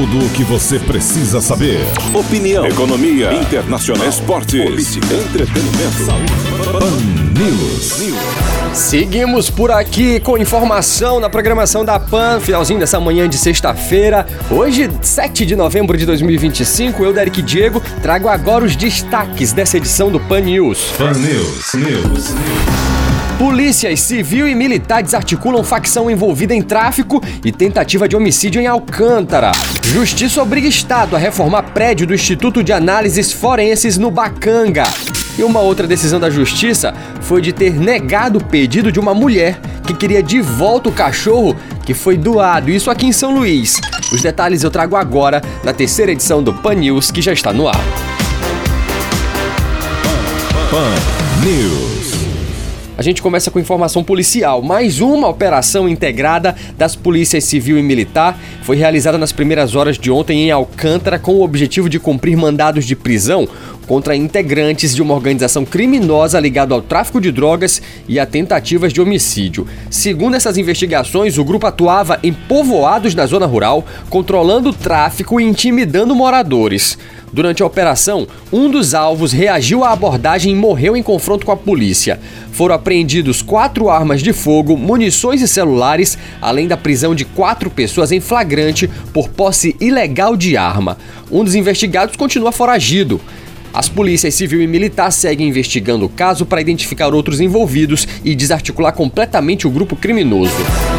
Tudo o que você precisa saber. Opinião, economia, internacional, esportes, política, entretenimento, saúde. Pan News. Seguimos por aqui com informação na programação da Pan, finalzinho dessa manhã de sexta-feira. Hoje, 7 de novembro de 2025, eu, Derek Diego, trago agora os destaques dessa edição do Pan News. Pan News. Polícias civil e militar desarticulam facção envolvida em tráfico e tentativa de homicídio em Alcântara. Justiça obriga Estado a reformar prédio do Instituto de Análises Forenses no Bacanga. E uma outra decisão da Justiça foi de ter negado o pedido de uma mulher que queria de volta o cachorro que foi doado, isso aqui em São Luís. Os detalhes eu trago agora na terceira edição do Pan News, que já está no ar. Pan News. A gente começa com informação policial. Mais uma operação integrada das polícias civil e militar foi realizada nas primeiras horas de ontem em Alcântara com o objetivo de cumprir mandados de prisão contra integrantes de uma organização criminosa ligada ao tráfico de drogas e a tentativas de homicídio. Segundo essas investigações, o grupo atuava em povoados da zona rural, controlando o tráfico e intimidando moradores. Durante a operação, um dos alvos reagiu à abordagem e morreu em confronto com a polícia. Foram apreendidos 4 armas de fogo, munições e celulares, além da prisão de 4 pessoas em flagrante por posse ilegal de arma. Um dos investigados continua foragido. As polícias civil e militar seguem investigando o caso para identificar outros envolvidos e desarticular completamente o grupo criminoso.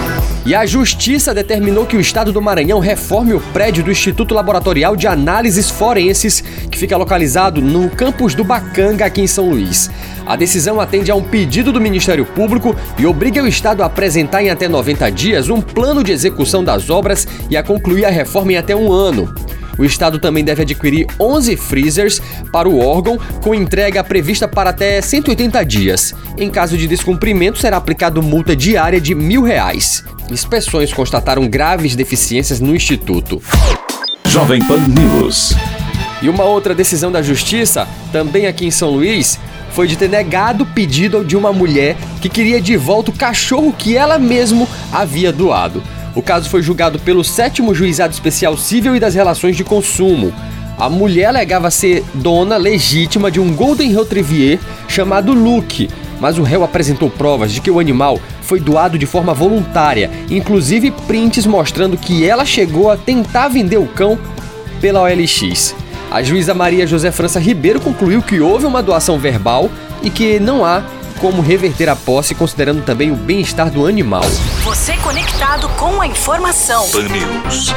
E a Justiça determinou que o Estado do Maranhão reforme o prédio do Instituto Laboratorial de Análises Forenses, que fica localizado no campus do Bacanga, aqui em São Luís. A decisão atende a um pedido do Ministério Público e obriga o Estado a apresentar em até 90 dias um plano de execução das obras e a concluir a reforma em até 1 ano. O Estado também deve adquirir 11 freezers para o órgão, com entrega prevista para até 180 dias. Em caso de descumprimento, será aplicado multa diária de R$1.000. Inspeções constataram graves deficiências no Instituto. Jovem Pan News. E uma outra decisão da Justiça, também aqui em São Luís, foi de ter negado o pedido de uma mulher que queria de volta o cachorro que ela mesma havia doado. O caso foi julgado pelo 7º Juizado Especial Cível e das Relações de Consumo. A mulher alegava ser dona legítima de um Golden Retriever chamado Luke, mas o réu apresentou provas de que o animal foi doado de forma voluntária, inclusive prints mostrando que ela chegou a tentar vender o cão pela OLX. A juíza Maria José França Ribeiro concluiu que houve uma doação verbal e que não há como reverter a posse, considerando também o bem-estar do animal. Você conectado com a informação. Pan News.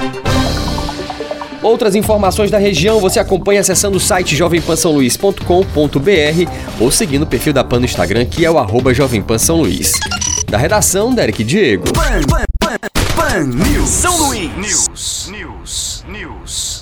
Outras informações da região você acompanha acessando o site jovempansaoluís.com.br ou seguindo o perfil da Pan no Instagram, que é o @jovempansaoluís. Da redação, Derek Diego. Pan News. São Luís. News.